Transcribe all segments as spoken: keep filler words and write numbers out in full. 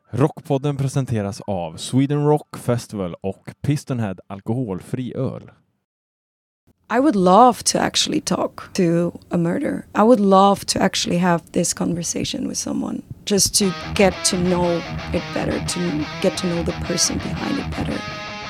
Rockpodden presenteras av Sweden Rock Festival och Pistonhead alkoholfri öl. I would love to actually talk to a murderer. I would love to actually have this conversation with someone just to get to know it better, to get to know the person behind it better.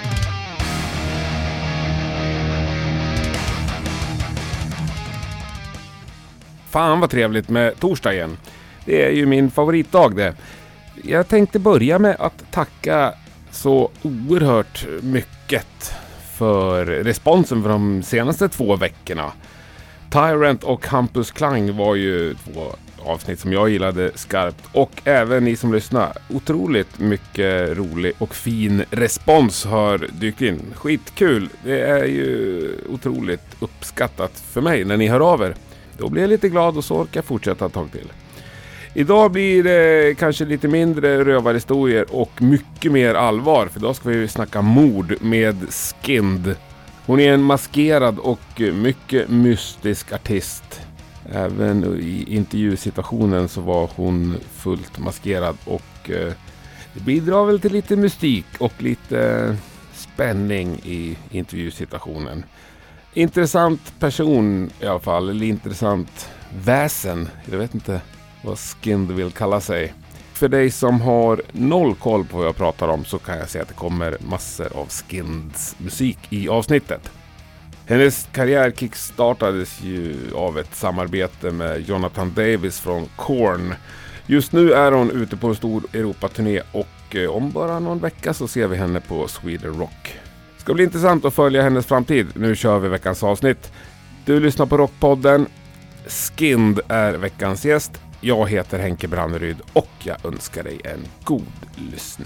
Fan vad trevligt med torsdag igen. Det är ju min favoritdag det. Jag tänkte börja med att tacka så oerhört mycket för responsen för de senaste två veckorna. Tyrant och Hampus Klang var ju två avsnitt som jag gillade skarpt. Och även ni som lyssnar. Otroligt mycket rolig och fin respons har dykt in. Skitkul. Det är ju otroligt uppskattat för mig när ni hör av er. Då blir jag lite glad och så orkar jag fortsätta ett tag till. Idag blir det kanske lite mindre rövarhistorier och mycket mer allvar. För idag ska vi snacka mord med Skind. Hon är en maskerad och mycket mystisk artist. Även i intervjusituationen så var hon fullt maskerad. Och eh, det bidrar väl till lite mystik och lite spänning i intervjusituationen. Intressant person i alla fall. Eller intressant väsen. Jag vet inte vad Skind vill kalla sig. För dig som har noll koll på vad jag pratar om så kan jag säga att det kommer massor av Skinds musik i avsnittet. Hennes karriär kickstartades ju av ett samarbete med Jonathan Davis från Korn. Just nu är hon ute på en stor Europaturné och om bara någon vecka så ser vi henne på Sweden Rock. Det ska bli intressant att följa hennes framtid. Nu kör vi veckans avsnitt. Du lyssnar på Rockpodden. Skind är veckans gäst. Jag heter Henke Branneryd och jag önskar dig en god lyssning.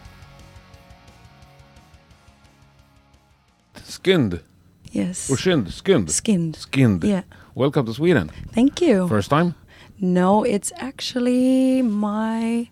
Skind. Yes. Or Skind. Skind. Skind. Skind. Yeah. Welcome to Sweden. Thank you. First time? No, it's actually my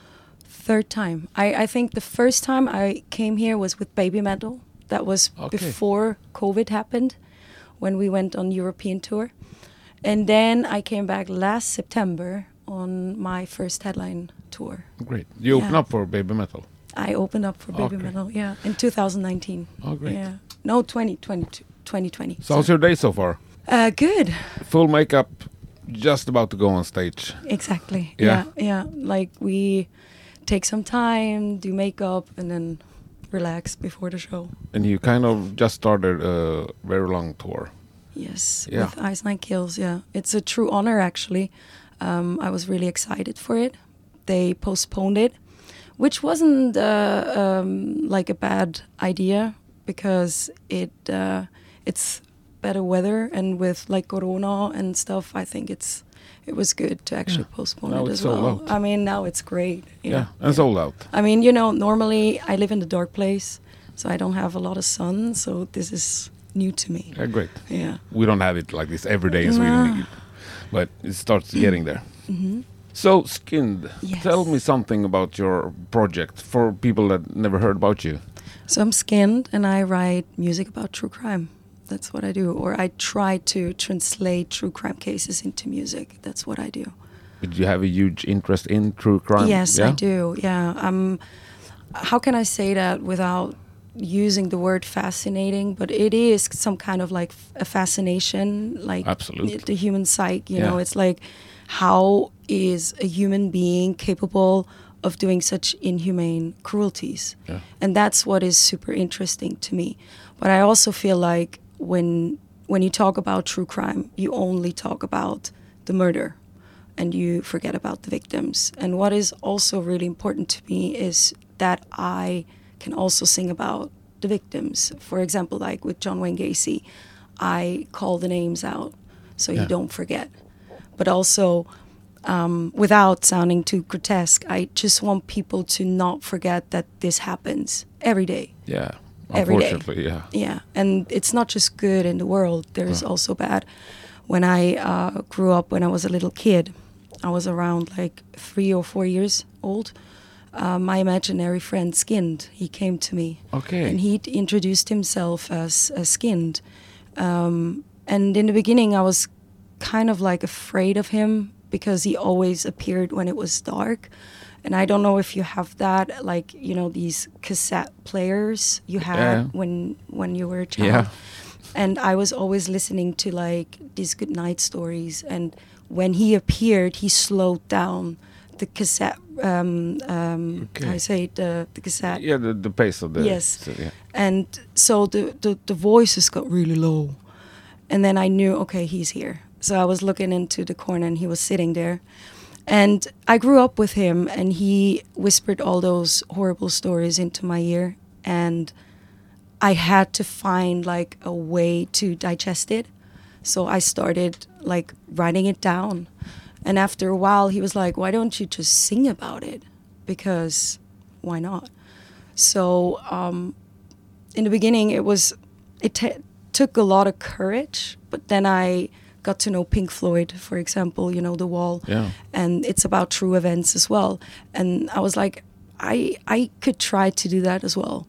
third time. I, I think the first time I came here was with Baby Metal. That was Okay. before COVID happened, when we went on European tour. And then I came back last September on my first headline tour. Great. You open Yeah. up for Baby Metal? I opened up for Baby Okay. Metal, yeah, in two thousand nineteen. Oh, great. Yeah. No, twenty twenty, twenty twenty. So how's your day so far? Uh, good. Full makeup, just about to go on stage. Exactly. Yeah. Yeah. Yeah. Like we take some time, do makeup, and then relax before the show. And you kind of just started a very long tour. Yes. Yeah. With Ice Nine Kills. Yeah. It's a true honor, actually. Um, I was really excited for it. They postponed it, which wasn't uh, um, like a bad idea because it uh, it's better weather, and with like Corona and stuff, I think it's it was good to actually Yeah. postpone Now it it's as sold well. out. I mean, now it's great. you Yeah, know. and sold out. I mean, you know, normally I live in a dark place, so I don't have a lot of sun. So this is new to me. Yeah, great. Yeah. We don't have it like this every day in No. Sweden, but it starts getting there. Mm-hmm. So, Skind, Yes. tell me something about your project for people that never heard about you. So I'm Skinned, and I write music about true crime. That's what I do. Or I try to translate true crime cases into music. That's what I do. Did you have a huge interest in true crime? Yes, yeah? I do. Yeah. Um, how can I say that without using the word fascinating? But it is some kind of like f- a fascination, like Absolutely. the human psyche. You Yeah. know, it's like how is a human being capable of doing such inhumane cruelties? Yeah. And that's what is super interesting to me. But I also feel like when when you talk about true crime, you only talk about the murder and you forget about the victims. And what is also really important to me is that I can also sing about the victims. For example, like with John Wayne Gacy, I call the names out so Yeah. you don't forget. But also, um, without sounding too grotesque, I just want people to not forget that this happens every day. Yeah, Every day. unfortunately, yeah. Yeah, and it's not just good in the world. There's Yeah. also bad. When I uh, grew up, when I was a little kid, I was around like three or four years old. Uh, my imaginary friend Skinned, he came to me. Okay. And he introduced himself as, as Skinned. Um, and in the beginning, I was kind of like afraid of him because he always appeared when it was dark. And I don't know if you have that, like, you know, these cassette players you had Yeah. when when you were a child. Yeah. And I was always listening to like these good night stories. And when he appeared, he slowed down the cassette. Um, um, Okay. how I say it, the the cassette. Yeah, the, the pace of the... Yes. So, yeah. And so the, the the voices got really low. And then I knew, okay, he's here. So I was looking into the corner and he was sitting there. And I grew up with him, and he whispered all those horrible stories into my ear. And I had to find like a way to digest it. So I started like writing it down. And after a while, he was like, why don't you just sing about it? Because why not? So um, in the beginning, it was, it t- took a lot of courage. But then I got to know Pink Floyd, for example, you know, The Wall. Yeah. And it's about true events as well. And I was like, I I could try to do that as well.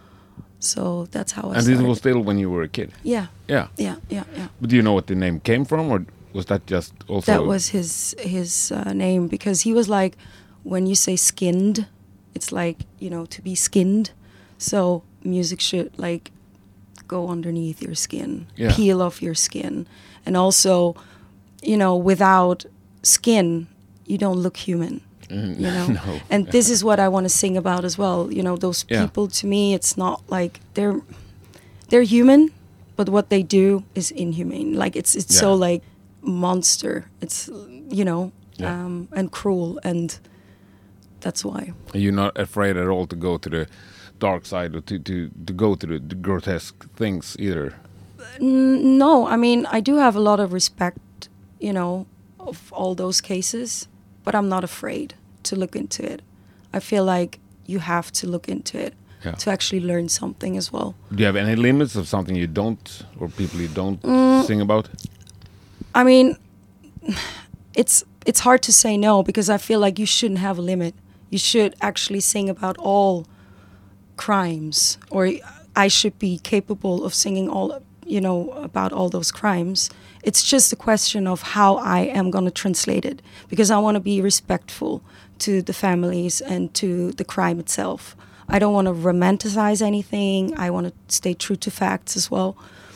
So that's how I And started. this was still when you were a kid? Yeah, Yeah. yeah, yeah, yeah. But do you know what the name came from, or was that just also... That was his his uh, name, because he was like, when you say skinned, it's like, you know, to be skinned. So music should like go underneath your skin, Yeah. peel off your skin. And also, you know, without skin, you don't look human. Mm, You know, no. and this is what I want to sing about as well. You know, those Yeah. people, to me, it's not like they're they're human, but what they do is inhumane. Like it's it's so Yeah. like monster. It's, you know, Yeah. um, and cruel, and that's why. You're not afraid at all to go to the dark side, or to, to, to go to the, the grotesque things either? N- no, I mean, I do have a lot of respect, you know, of all those cases, but I'm not afraid to look into it. I feel like you have to look into it Yeah. to actually learn something as well. Do you have any limits of something you don't, or people you don't Mm. sing about? I mean, it's it's hard to say no, because I feel like you shouldn't have a limit. You should actually sing about all crimes, or I should be capable of singing all, you know, about all those crimes. It's just a question of how I am going to translate it, because I want to be respectful to the families and to the crime itself. I don't want to romanticize anything. I want to stay true to facts as well.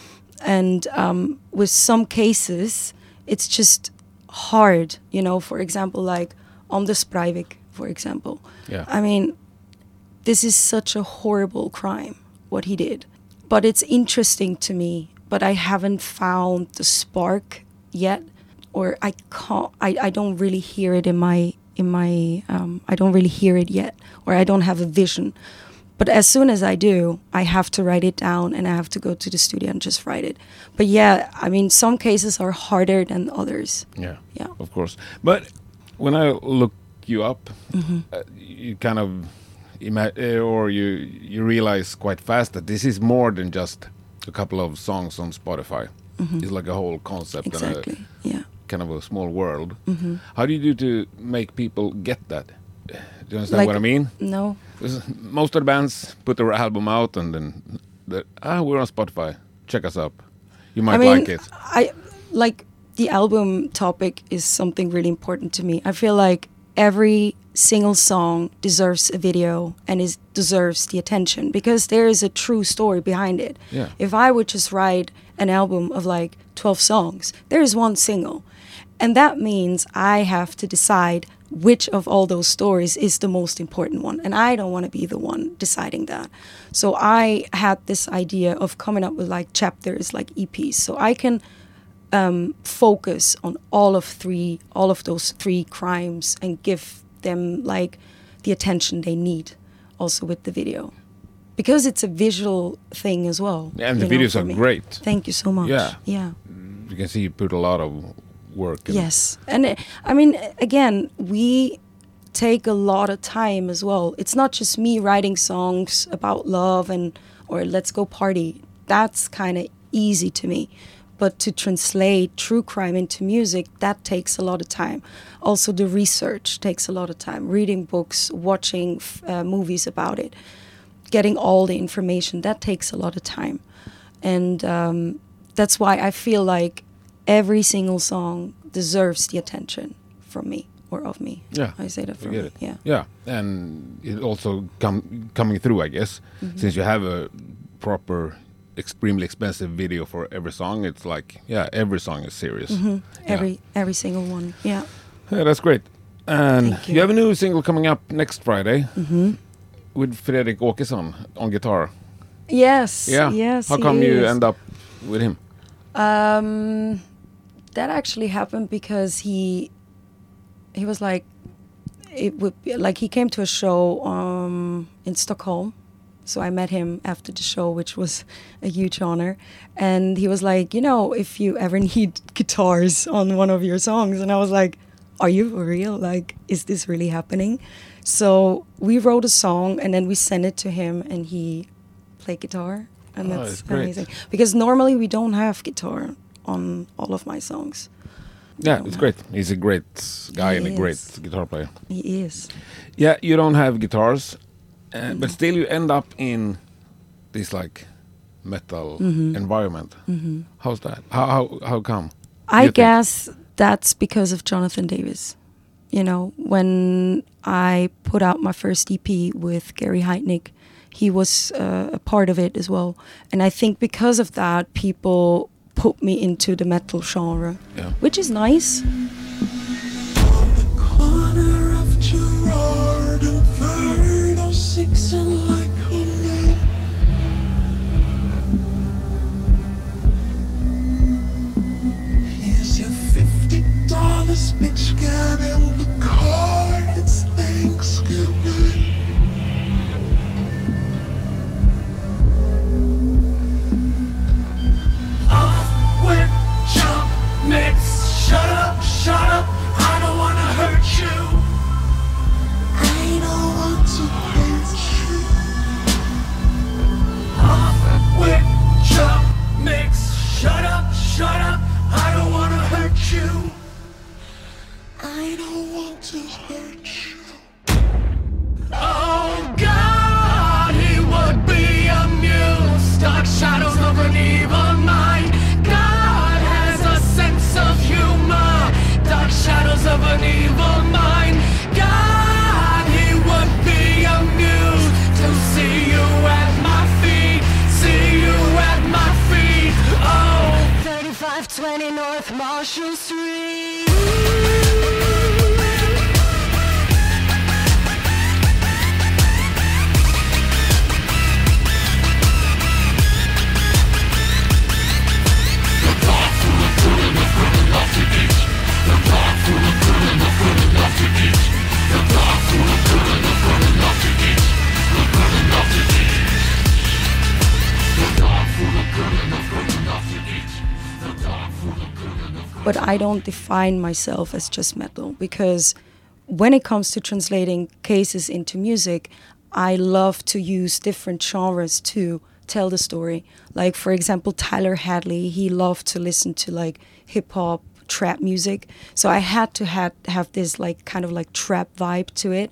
And um, with some cases, it's just hard, you know, for example, like Anders Breivik, for example. Yeah. I mean, this is such a horrible crime, what he did. But it's interesting to me, but I haven't found the spark yet, or I can't, I, I don't really hear it in my, in my, um, I don't really hear it yet, or I don't have a vision. But as soon as I do, I have to write it down, and I have to go to the studio and just write it. But yeah, I mean, some cases are harder than others. Yeah. Yeah. Of course. But when I look you up, Mm-hmm. uh, you kind of, ima- uh, or you you realize quite fast that this is more than just a couple of songs on Spotify. It's like a whole concept and Exactly. Yeah. a kind of a small world. How do you do to make people get that? Do you understand Like- what I mean? No. 'Cause most of the bands put their album out and then, the, ah, we're on Spotify. Check us up. You might I mean, like it. I like the album topic is something really important to me. I feel like every single song deserves a video and is deserves the attention, because there is a true story behind it. Yeah. If I would just write an album of like twelve songs, there is one single. And that means I have to decide which of all those stories is the most important one. And I don't want to be the one deciding that. So I had this idea of coming up with like chapters, like E Ps. So I can um, focus on all of three, all of those three crimes, and give them like the attention they need, also with the video. Because it's a visual thing as well. Yeah, and the you know, videos for are me. great. Thank you so much. Yeah. Yeah. You can see you put a lot of work in. Yes. And uh, I mean, again, we take a lot of time as well. It's not just me writing songs about love and or let's go party. That's kind of easy to me. But to translate true crime into music, that takes a lot of time. Also, the research takes a lot of time. Reading books, watching uh, movies about it, getting all the information, that takes a lot of time. And um, that's why I feel like every single song deserves the attention from me, or of me. Yeah, I say that I for get me. it. Yeah. Yeah, and it also com- coming through, I guess, Mm-hmm. since you have a proper, extremely expensive video for every song. It's like, yeah, every song is serious. Mm-hmm. Yeah. Every every single one. Yeah. Yeah, that's great. And Thank you. you. have a new single coming up next Friday Mm-hmm. with Fredrik Åkesson on guitar. Yes. Yeah. Yes. How he come you is. end up with him? Um, that actually happened because he he was like, it would be, like he came to a show um in Stockholm, so I met him after the show, which was a huge honor. And he was like, you know, if you ever need guitars on one of your songs, and I was like, are you for real? Like, is this really happening? So we wrote a song and then we sent it to him, and he played guitar. And Oh, that's it's great. amazing. Because normally we don't have guitar on all of my songs. Yeah, don't it's have- great. He's a great guy He and a is. great guitar player. He is. Yeah, you don't have guitars, uh, Mm-hmm. but still you end up in this like metal Mm-hmm. environment. How's that? How how how come? I you think? guess that's because of Jonathan Davis. You know, when I put out my first E P with Gary Heitnick, he was uh, a part of it as well. And I think because of that, people put me into the metal genre, Yeah. which is nice. Corner of Gerard and Third oh six and like a man. Here's your fifty dollars, bitch, get in the car. It's Thanksgiving. Off with jump mix. Shut up, shut up. I don't wanna hurt you. I don't want to hurt you. Off with jump mix. Shut up, shut up. I don't wanna hurt you. I don't want to hurt you. Oh God, he would be amused. Dark shadows of an evil mind. God has a sense of humor. Dark shadows of an evil mind. God, he would be amused to see you at my feet. See you at my feet. Oh, thirty-five twenty North Marshall Street. But I don't define myself as just metal, because when it comes to translating cases into music, I love to use different genres to tell the story. Like, for example, Tyler Hadley, he loved to listen to like hip hop, trap music. So I had to had, have this like kind of like trap vibe to it.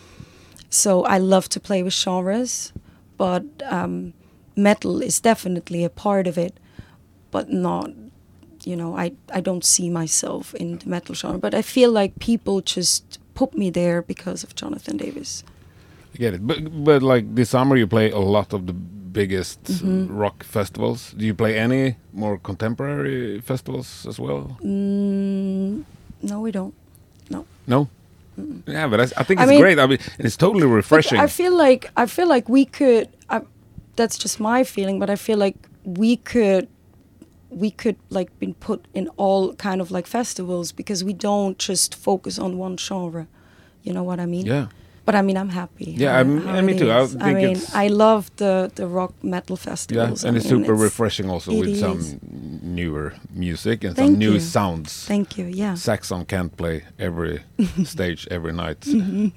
So I love to play with genres, but um, metal is definitely a part of it, but not, you know, I, I don't see myself in the metal genre. But I feel like people just put me there because of Jonathan Davis. I get it. But but like this summer you play a lot of the biggest uh, Mm-hmm. rock festivals. Do you play any more contemporary festivals as well? Mm, no, we don't. No. No. Yeah, but I, I think I it's mean- great. I mean, and it's totally But refreshing. I feel like I feel like we could. I, that's just my feeling, but I feel like we could. We could like been put in all kind of like festivals because we don't just focus on one genre. You know what I mean? yeah. But I mean, I'm happy. Yeah, how- I'm- how yeah, me it too. I is. think I mean, it's- I love the the rock metal Yeah, festivals. and I it's mean, super refreshing also it with some is. newer music and some Thank new you. sounds. Thank you. Yeah. Saxon can't play every stage every night. Mm-hmm.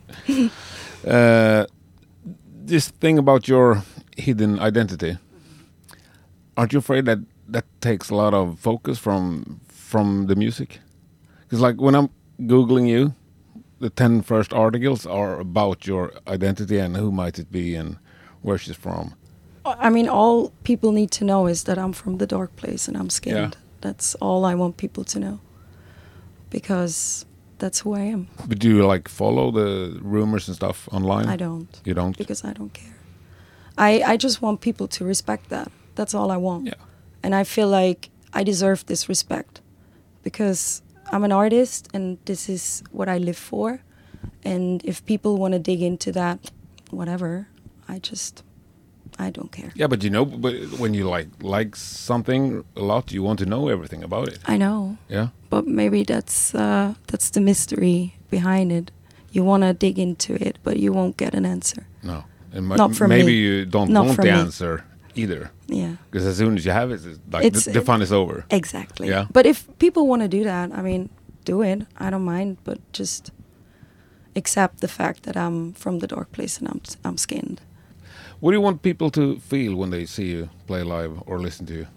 uh, this thing about your hidden identity, aren't you afraid that that takes a lot of focus from from the music? Because like when I'm googling you, the ten first articles are about your identity and who might it be and where she's from. I mean, all people need to know is that I'm from the dark place and I'm skinned. Yeah. That's all I want people to know. Because that's who I am. But do you like follow the rumors and stuff online? I don't. You don't? Because I don't care. I, I just want people to respect that. That's all I want. Yeah. And I feel like I deserve this respect because I'm an artist and this is what I live for. And if people want to dig into that, whatever, I just, I don't care. Yeah, but you know, but when you like like something a lot, you want to know everything about it. I know. Yeah. But maybe that's uh, that's the mystery behind it. You want to dig into it, but you won't get an answer. No. And ma- Not from maybe me. you don't Not want from the me. answer either. Yeah. Because as soon as you have it, it's like It's- the, the fun is over. Exactly. Yeah. But if people want to do that, I mean, do it. I don't mind, but just accept the fact that I'm from the dark place and I'm I'm skinned. What do you want people to feel when they see you play live or listen to you?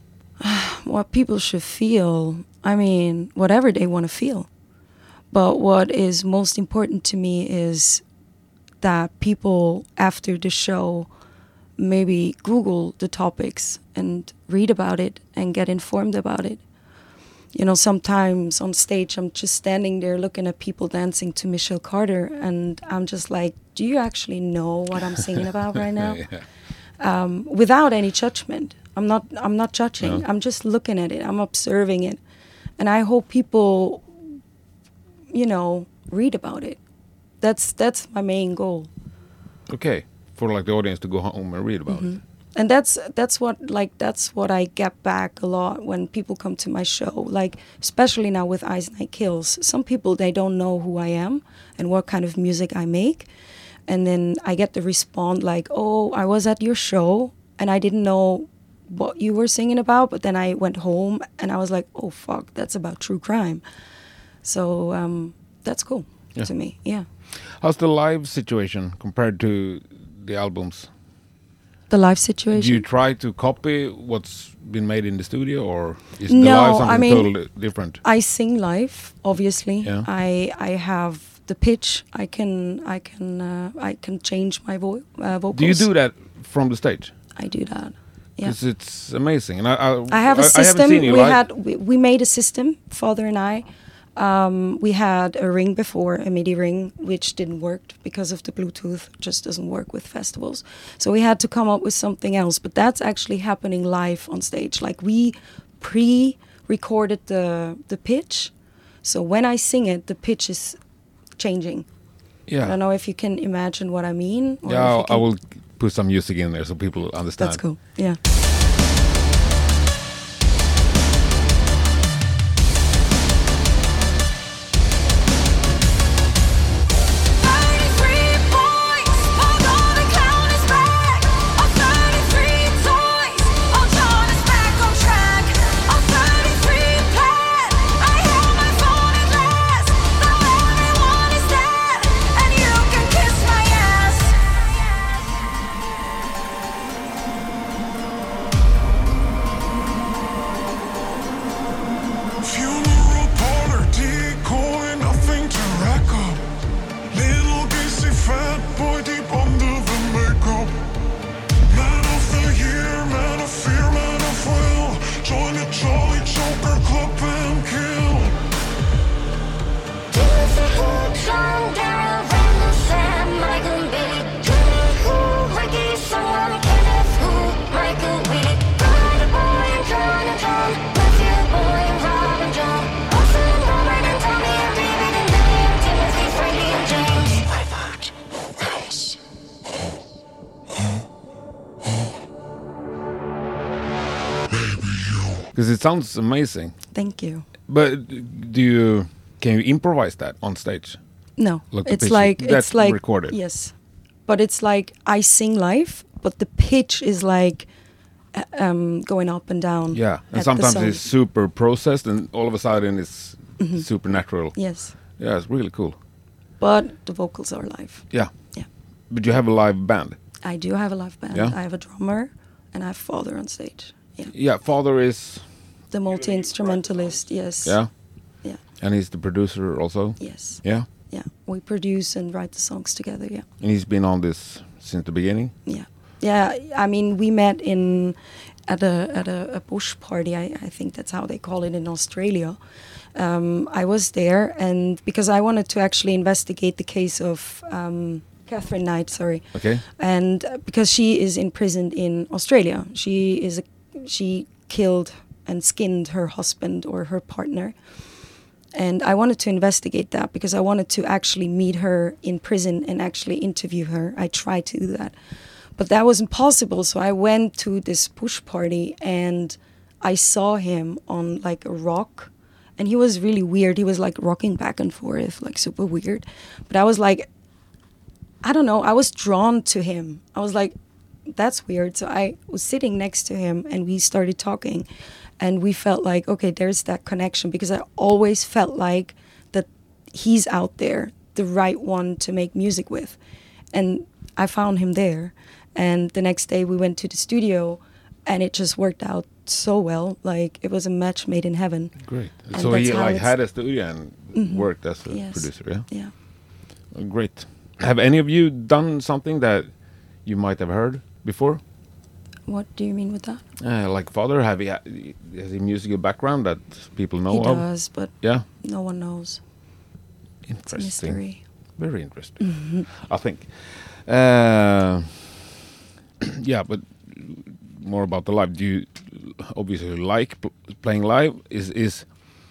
What people should feel, I mean, whatever they want to feel. But what is most important to me is that people after the show maybe Google the topics and read about it and get informed about it. You know, sometimes on stage I'm just standing there looking at people dancing to Michelle Carter and I'm just like, do you actually know what I'm singing about right now? Yeah. Um, without any judgment. I'm not I'm not judging. No. I'm just looking at it. I'm observing it. And I hope people, you know, read about it. That's that's my main goal. Okay. For like the audience to go home and read about it. And that's that's what like that's what I get back a lot when people come to my show. Like especially now with Ice Night Kills. Some people they don't know who I am and what kind of music I make. And then I get the respond like, "Oh, I was at your show and I didn't know what you were singing about, but then I went home and I was like, "Oh fuck, that's about true crime." So um, that's cool Yeah. to me. Yeah. How's the live situation compared to the albums? The live Do situation. you try to copy what's been made in the studio, or is the No, live I something mean- totally different? I sing live, obviously. Yeah. I I have the pitch. I can I can uh, I can change my vo- uh, vocals. Do you do that from the stage? I do that. Yeah. Because it's amazing, and I I, I have a I, I haven't system. seen you we live. had we, we made a system, father and I. Um, we had a ring before, a MIDI ring, which didn't work because of the Bluetooth. Just doesn't work with festivals. So we had to come up with something else. But that's actually happening live on stage. Like we pre-recorded the the pitch. So when I sing it, the pitch is changing. I Yeah, don't know if you can imagine what I mean. or yeah. if you I'll, I can- will put some music in there so people understand. That's cool. Yeah. thirty-three points, although the count is back. On thirty-three toys, all John is back on track. On thirty-three plat, I held my phone at last. Though everyone is dead, and you can kiss my ass. Funeral parlor decoy, nothing to rack up. Little greasy fat boy deep under the makeup. Man of the year, man of fear, man of will. Join the Jolly Joker Club and kill. Timothy Hook, Sean, Daryl, Randall, Sam, Michael, Billy, Judy, who, Ricky, someone, Kenneth, who, Michael, Willie, Ryder, Boy, and John, and John, Matthew, Boy, and Rob, and John, Austin, Robert, and Tommy, and David, and Billy, and Timothy, Frankie, and James. Robert, who else? Maybe you. Because it sounds amazing. Thank you. But do you can you improvise that on stage? No, Like the it's pitch, like that's it's like recorded. Yes, but it's like I sing live, but the pitch is like uh, um, going up and down. Yeah, at and the sometimes song. it's super processed, and all of a sudden it's Mm-hmm. supernatural. Yes, Yeah, it's really cool. but the vocals are live. Yeah. Yeah. But you have a live band. I do have a live band. Yeah? I have a drummer, and I have father on stage. Yeah, Yeah, father is. the multi instrumentalist. Yes. Yeah. Yeah. And he's the producer also. Yes. Yeah. Yeah. We produce and write the songs together. Yeah. And he's been on this since the beginning. Yeah, yeah. I mean, we met in at a at a, a bush party. I, I think that's how they call it in Australia, Um, I was there, and because I wanted to actually investigate the case of um, Catherine Knight, sorry, Okay. and uh, because she is imprisoned in Australia, she is a, she killed and skinned her husband or her partner, and I wanted to investigate that because I wanted to actually meet her in prison and actually interview her. I tried to do that, but that wasn't possible. So I went to this push party and I saw him on like a rock, and he was really weird. He was like rocking back and forth, like super weird. But I was like, I don't know, I was drawn to him. I was like, that's weird. So I was sitting next to him and we started talking, and we felt like, okay, there's that connection, because I always felt like that he's out there, the right one to make music with. And I found him there. And the next day we went to the studio, and it just worked out so well. Like, it was a match made in heaven. Great. And So that's he how like it's- had a studio and worked as a Yes. producer, yeah? Yeah. Oh, great. Have any of you done something that you might have heard before? What do you mean with that? Uh, like Father, have he ha- has he musical background that people know he of? does, but Yeah. no one knows. It's a Interesting. mystery. Very interesting. I think. Uh, yeah, but more about the live. Do you obviously like pl- playing live? Is is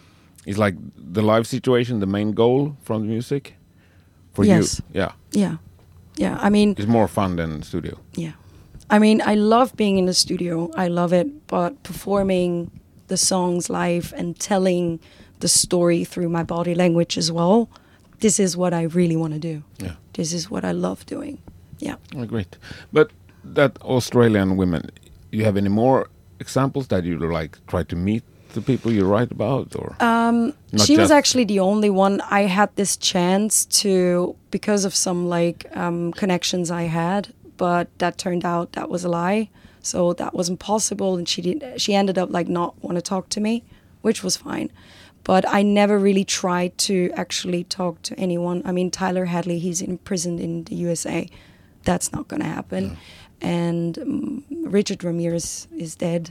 is like the live situation the main goal from the music for Yes. you? Yeah, Yeah. Yeah. I mean, it's more fun than studio. yeah. I mean, I love being in the studio. I love it. But performing the songs live and telling the story through my body language as well, this is what I really want to do. Yeah, This is what I love doing. Yeah. oh, great. But that Australian women, you have any more examples that you like try to meet the people you write about, or Um, Not she was just- actually the only one. I had this chance to, because of some like um, connections I had, but that turned out that was a lie. So that wasn't possible, and she did. She ended up like not want to talk to me, which was fine. But I never really tried to actually talk to anyone. I mean, Tyler Hadley, he's imprisoned in the U S A. That's not going to happen. And um, Richard Ramirez is dead.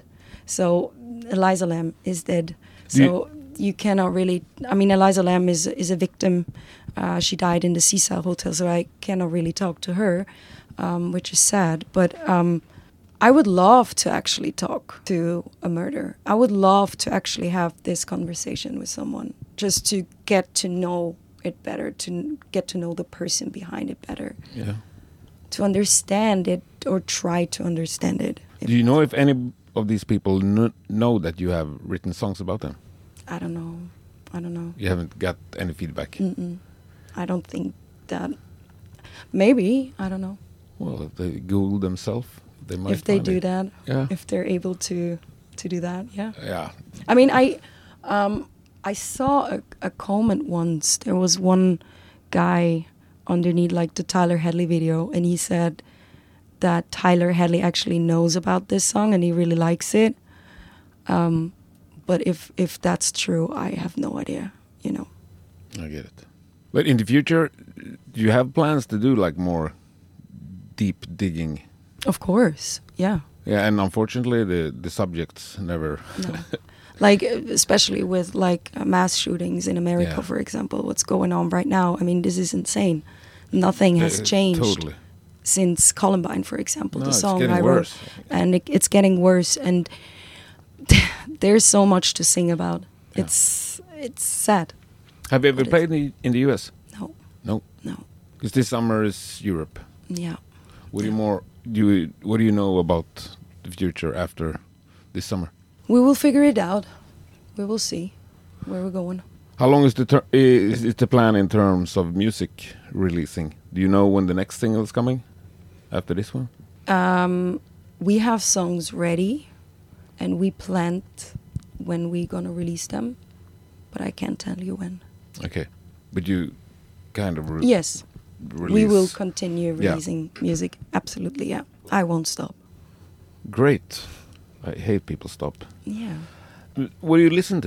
So Eliza Lam is dead. Do So you- you cannot really. I mean, Eliza Lam is is a victim. Uh, she died in the Cecil Hotel, so I cannot really talk to her, um, which is sad. But um, I would love to actually talk to a murderer. I would love to actually have this conversation with someone, just to get to know it better, to n- get to know the person behind it better, yeah. to understand it or try to understand it. Do you know if any of these people kn- know that you have written songs about them? I don't know. I don't know. You haven't got any feedback. Mm-mm. I don't think that. Maybe, I don't know. Well, if they Google themselves, they might. If they find do it. that, Yeah. if they're able to to do that, yeah. Yeah. I mean, I um, I saw a, a comment once. There was one guy underneath like the Tyler Hadley video, and he said that Tyler Hadley actually knows about this song and he really likes it. Um, but if if that's true, I have no idea. You know. I get it. But in the future, do you have plans to do like more deep digging? Of course, yeah. Yeah, and unfortunately, the the subjects never. No. Like, uh, especially with like uh, mass shootings in America, Yeah. for example, what's going on right now. I mean, this is insane. Nothing has Uh, changed Totally. since Columbine, for example, No, the it's song getting I wrote. worse. And it, it's getting worse. And there's so much to sing about. Yeah. It's it's sad. Have you ever It is. played in the, in the U S? No, No, no, because this summer is Europe. yeah. What do you more? Do you, what do you know about the future after this summer? We will figure it out. We will see where we're going. How long is the ter- is, is the plan in terms of music releasing? Do you know when the next single is coming after this one? Um, we have songs ready, and we planned when we're gonna release them, but I can't tell you when. Okay, but you kind of re- Yes, release. we will continue Yeah. releasing music. Absolutely, yeah. I won't stop. Great. I hate people stop. Yeah. What do you listen to?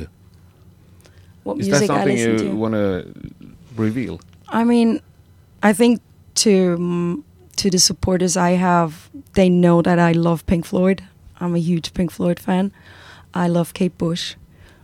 What Is music that I something listen you to? want to reveal? I mean, I think to mm, to the supporters I have, they know that I love Pink Floyd. I'm a huge Pink Floyd fan. I love Kate Bush.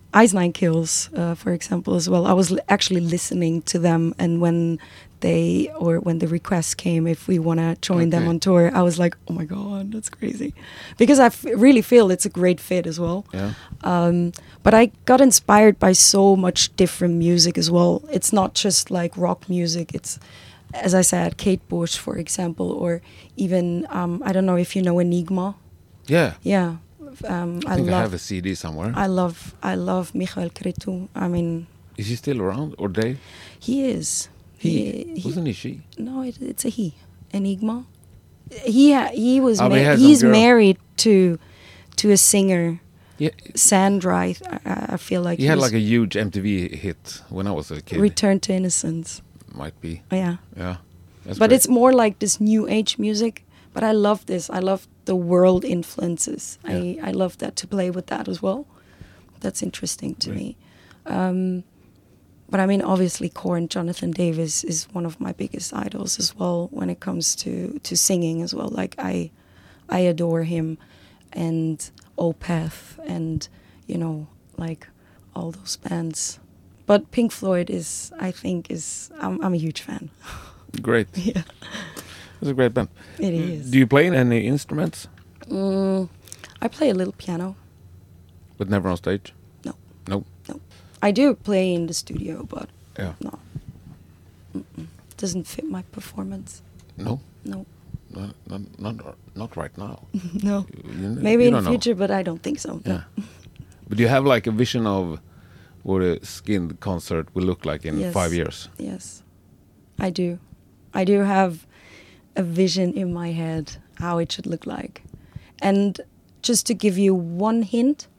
Ice Nine Kills, uh, for example, as well. I was li- actually listening to them, and when they or when the request came if we want to join them Okay. on tour, I was like, oh my god, that's crazy, because I f- really feel it's a great fit as well. Yeah. Um, but I got inspired by so much different music as well. It's not just like rock music. It's, as I said, Kate Bush, for example, or even um, I don't know if you know Enigma. Yeah. Yeah, um, I I, think I love. have a C D somewhere. I love. I love Michael Cretu. I mean, Is he still around or they? he is. He, he wasn't he she? No, it, it's a he. Enigma. He ha- he was. Oh, but he ma- had some he's girl. married to to a singer, Yeah. Sandra. I, I- I feel like He had was like a huge M T V hit when I was a kid. Return to Innocence. Might be. Yeah. Yeah. That's But great. it's more like this new age music. But I love this. I love the world influences. I, I love that, to play with that as well. That's interesting to Great. me. Um, but I mean, obviously, Korn, Jonathan Davis is one of my biggest idols as well when it comes to, to singing as well. Like I, I adore him, and Opeth, and you know, like all those bands. But Pink Floyd is, I think, is I'm, I'm a huge fan. Great. Yeah, It's a great band. it is. Do you play any instruments? Mm, I play a little piano. But never on stage? No. No. I do play in the studio, but Yeah. no, Mm-mm. doesn't fit my performance. No. No, Not, not, not, not right now. no. You, you, Maybe you in don't the know. future, but I don't think so. No. Yeah. But you have like a vision of what a Skinned concert will look like in Yes. five years. Yes, I do. I do have a vision in my head how it should look like. And just to give you one hint,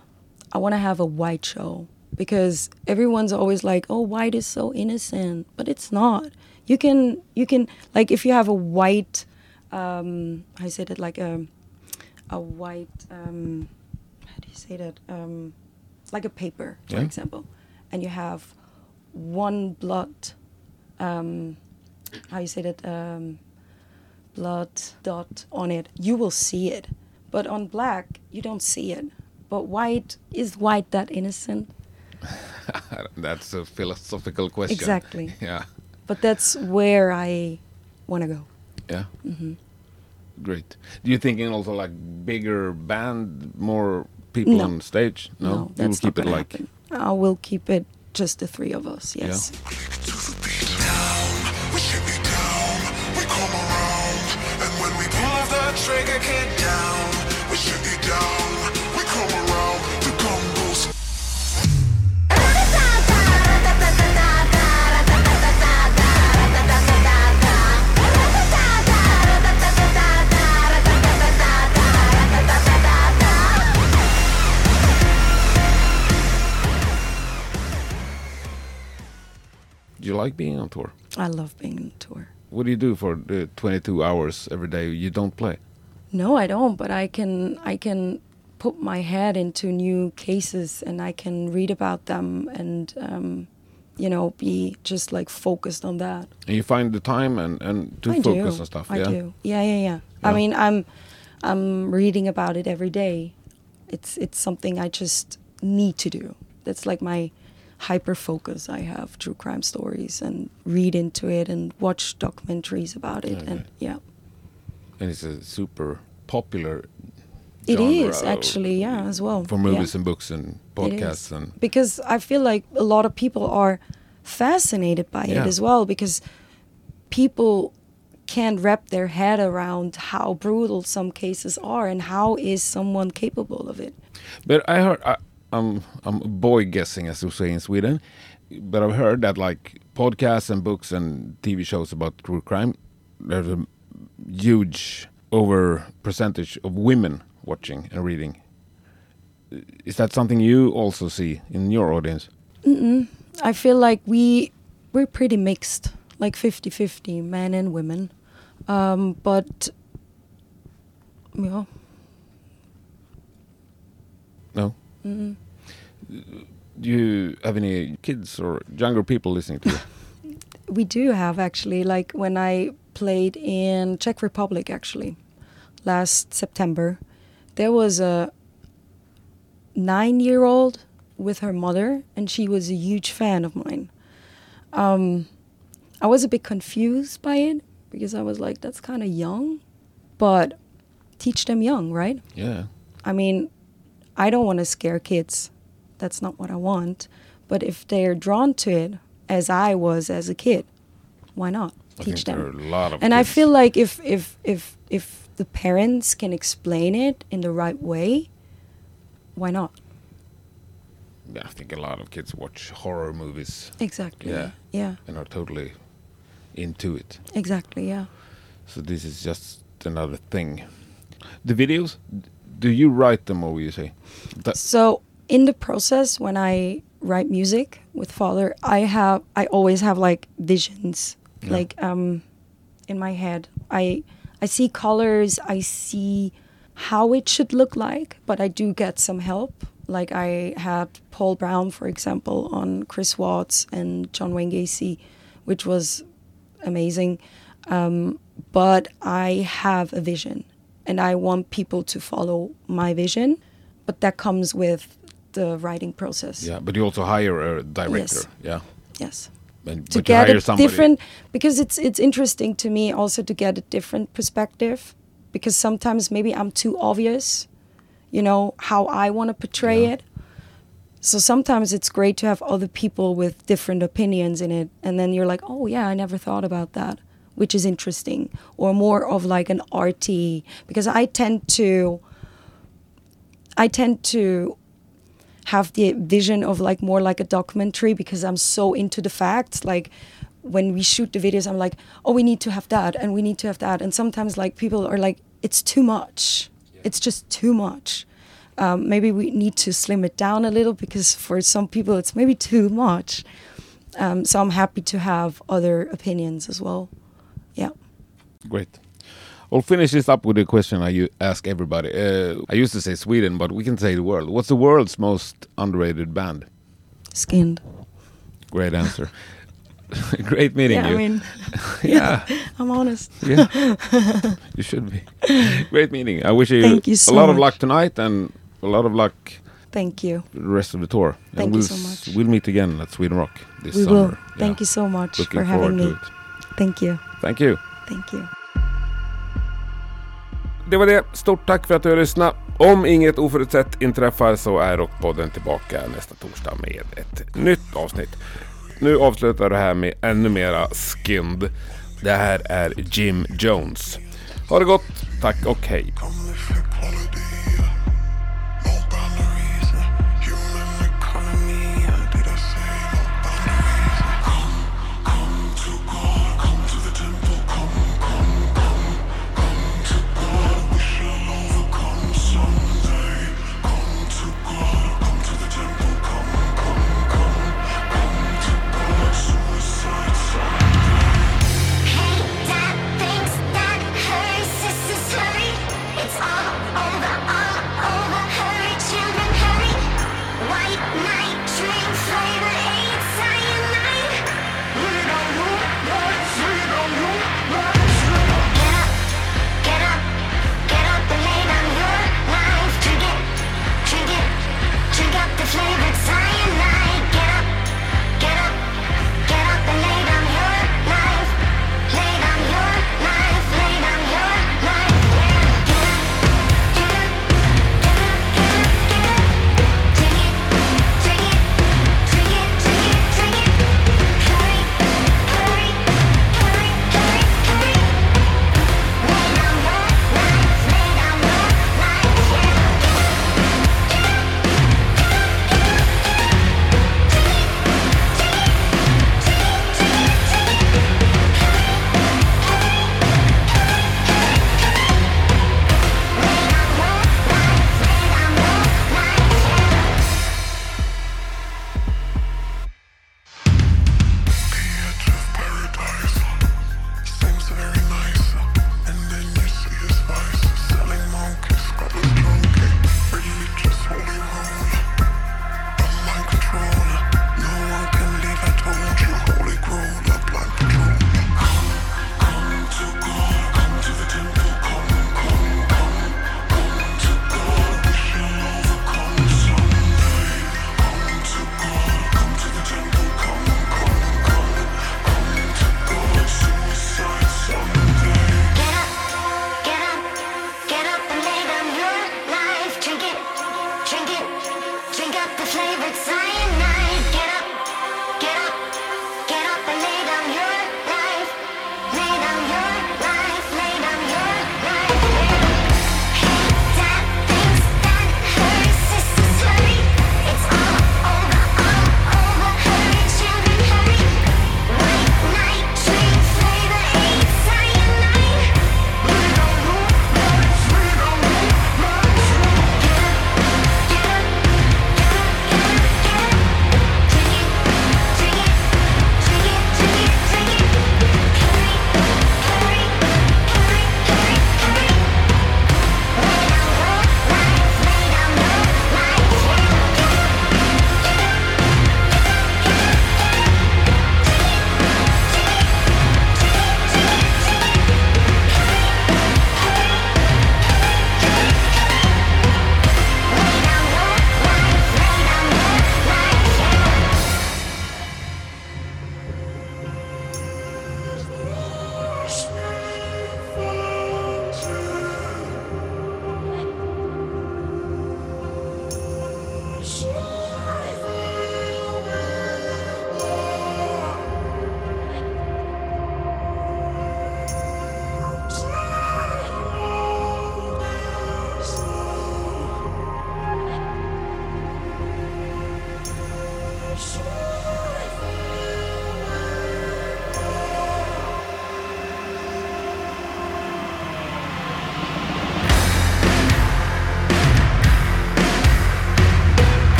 I want to have a white show, because everyone's always like, "Oh, white is so innocent," but it's not. You can you can like if you have a white, um, I say that like a a white um, how do you say that um, like a paper, for Yeah. example, and you have one blood, um, how you say that um, blood dot on it, you will see it, but on black you don't see it. But white, is white that innocent? That's a philosophical question. Exactly. Yeah. But that's where I want to go. Yeah. Mm-hmm. Great. Do you think in also like bigger band, more people No. on stage? No, No, you will that's keep not it gonna like. happen. I will keep it just the three of us. Yes. We should be down, we come around, and when we pull off that trigger, get down. We should be down, we come around, the gun goes. Do you like being on tour? I love being on tour. What do you do for the twenty-two hours every day you don't play? No, I don't. But I can I can put my head into new cases, and I can read about them, and um, you know, be just like focused on that. And you find the time and, and to I focus do. on stuff. I yeah. do. Yeah, yeah, yeah. Yeah. I mean, I'm I'm reading about it every day. It's it's something I just need to do. That's like my hyper focus. I have true crime stories and read into it and watch documentaries about it. Okay. And yeah, And it's a super popular. it genre is actually, yeah, as well. For Yeah. movies and books and It podcasts is. and Because I feel like a lot of people are fascinated by Yeah. it as well, because people can't wrap their head around how brutal some cases are and how is someone capable of it. But I heard, I, I'm I'm boy guessing, as we say in Sweden, but I've heard that like podcasts and books and T V shows about true crime, there's a huge over percentage of women watching and reading. Is that something you also see in your audience? I feel like we we're pretty mixed, like fifty-fifty, men and women. Um, but yeah, No. Do you have any kids or younger people listening to you? we do have actually. Like when I played in Czech Republic, actually, last September, there was a nine-year-old with her mother, and she was a huge fan of mine. Um, I was a bit confused by it because I was like, that's kind of young, but teach them young, right? Yeah. I mean, I don't want to scare kids. That's not what I want. But if they're drawn to it, as I was as a kid, why not I teach think there them? are a lot of And I kids- feel like if if if if the parents can explain it in the right way, why not? Yeah, I think a lot of kids watch horror movies Exactly. Yeah. Yeah. and are totally into it. Exactly. Yeah. So this is just another thing. The videos, do you write them or will you say? That, So in the process, when I write music with Father, I have I always have like visions, Yeah. like um, in my head. I I see colors. I see how it should look like, but I do get some help. Like I had Paul Brown, for example, on Chris Watts and John Wayne Gacy, which was amazing. Um, but I have a vision, and I want people to follow my vision. But that comes with the writing process. yeah, but you also hire a director. Yes. Yeah. Yes. And, To but you get hire a somebody. different, because it's it's interesting to me also to get a different perspective, because sometimes maybe I'm too obvious, you know, how I want to portray Yeah. it. So sometimes it's great to have other people with different opinions in it, and then you're like, oh yeah, I never thought about that, which is interesting, or more of like an arty, because I tend to, I tend to have the vision of like more like a documentary, because I'm so into the facts. Like when we shoot the videos, I'm like, oh, we need to have that and we need to have that. And sometimes like people are like, it's too much. It's just too much. Um, maybe we need to slim it down a little, because for some people it's maybe too much. Um, so I'm happy to have other opinions as well. Yeah. Great. I'll finish this up with a question I u- ask everybody. Uh, I used to say Sweden, but we can say the world. What's the world's most underrated band? Skinned. Great answer. Great meeting Yeah, you. I mean, yeah, I'm honest. yeah. You should be. Great meeting. I wish you, Thank you so a lot of much. luck tonight and a lot of luck Thank you. the rest of the tour. Thank and you we'll so s- much. We'll meet again at Sweden Rock this We summer. will. Yeah. Thank you so much Looking for having forward me. to it. Thank you. Thank you. Thank you. Det var det. Stort tack för att du har lyssnat. Om inget oförutsett inträffar så är Rockpodden tillbaka nästa torsdag med ett nytt avsnitt. Nu avslutar det här med ännu mera Skinned. Det här är Jim Jones. Ha det gott, tack och hej. Come live hip holiday.